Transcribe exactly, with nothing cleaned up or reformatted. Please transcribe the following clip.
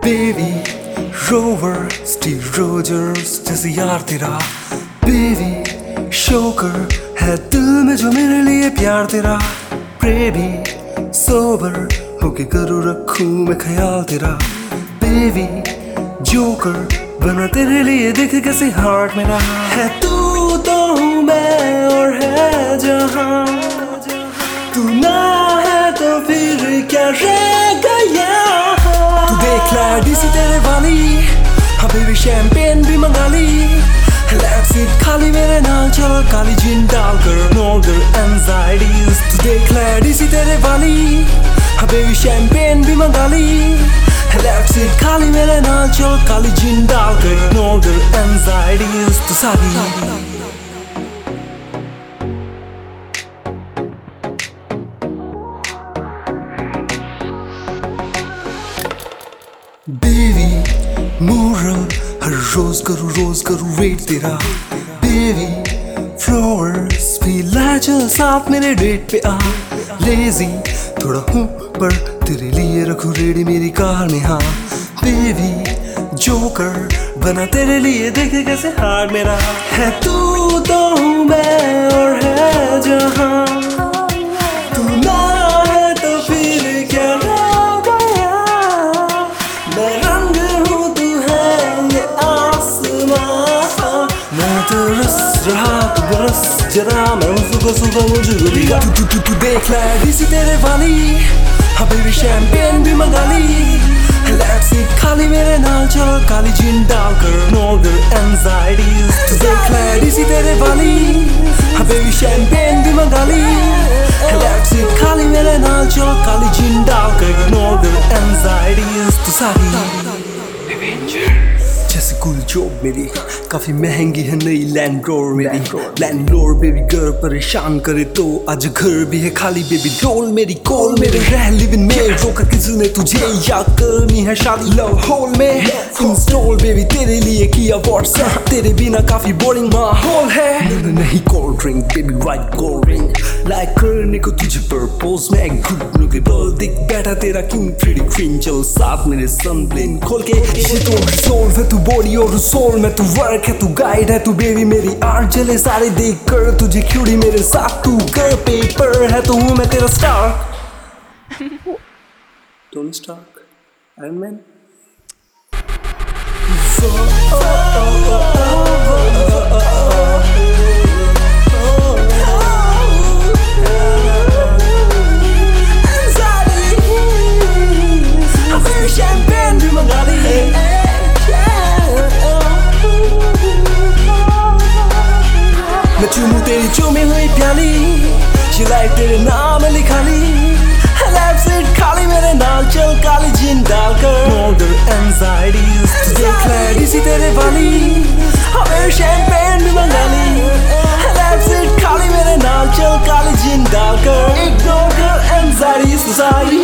Baby rover Steve Rogers जैसे यार तेरा। बेबी शोकर है दिल में जो मेरे लिए प्यार तेरा। बेबी सोबर होके करूँ रखूं मैं ख्याल तेरा। बेबी जोकर बना तेरे लिए देख कैसे हार्ट मेरा है। तू तो हूँ मैं और है जहाँ तू ना है तो फिर क्या रह गया। तू देख ला डीसी तेरे वाली, हाँ बेबी शैंपेन भी मंगा ली। लेफ्ट सीट खाली मेरे नाल चल काली जिन डालकर नो देयर एंजाइटीज। तू देख ला डीसी तेरे वाली, हाँ बेबी शैंपेन भी मंगा ली। लेफ्ट सीट खाली मेरे नाल चल काली जिन डालकर नो देयर एंजाइटीज। तू सारी बेबी मोरल हर रोज करूँ रोज करूँ वेट तेरा। बेबी फ्लावर्स भी ला चल साथ मेरे डेट पे आ। लेजी थोड़ा हूँ पर तेरे लिए रखूँ रेडी मेरी कार में हाँ। बेबी जोकर बना तेरे लिए देखे कैसे हार्ट मेरा है। तू तो हूँ मैं और है जहाँ तू ना है तो फिर क्या रह गया। मैं रंग हूँ तू है ये आसमां। मैं तो रस रहा तू बरस जरा मैं सुबह सुबह मुझे दिखा। तू तू तू देख ला डीसी तेरे वाली, हाँ बेबी शैंपेन भी मंगा ली। लेफ्ट सीट खाली मेरे नाल चल काली जिन डालकर नो देयर एंजाइटीज। तू देख ला डीसी तेरे वाली, हाँ बेबी शैंपेन भी मंगा ली। लेफ्ट सीट खाली मेरे नाल चल काली जिन डालकर नो देयर एंजाइटीज। तू सारी जैसे कुल जॉब मेरी काफी महंगी है नई लैंडरोवर मेरी। लैंडलोर बेबी घर परेशान करे तो आज घर भी है खाली। बेबी डोल मेरी कॉल मेरे रह लिव इन में रोका किसने तुझे या करनी है शादी लव होल में। इंस्टॉल बेबी तेरे लिए किया व्हाट्सएप, तेरे बिना काफी बोरिंग माहौल है। नहीं cold drink baby white cold drink like करने को तुझे प्रपोज में एक घुटनों के बल दिख बैठा तेरा क्यों थ्री डी क्वीन चल साथ मेरे सनब्लिन खोल के। ये तो रिसोल्व है तू बॉडी और सोल में, तू वर्क है तू गाइड है तू बेबी मेरी आर्ट जले सारे देख कर तुझे क्यूडी मेरे साथ तू कर पेपर है तो हूँ मैं तेरा star. Tony Stark Iron Man. Champagne भी मंगा ली। मैं चूमू तेरी चूमी हुई प्याली, ये लाइफ तेरे नाम लिखा ली। लेफ्ट सीट खाली मेरे नाल चल काली जिन डालकर नो देयर एंजाइटीज। तू देख ला डीसी तेरे वाली, हमें शैंपेन भी मंगा ली। लेफ्ट सीट खाली मेरे नाल चल काली जिन डालकर इग्नोर कर एंजाइटीज। तू सारी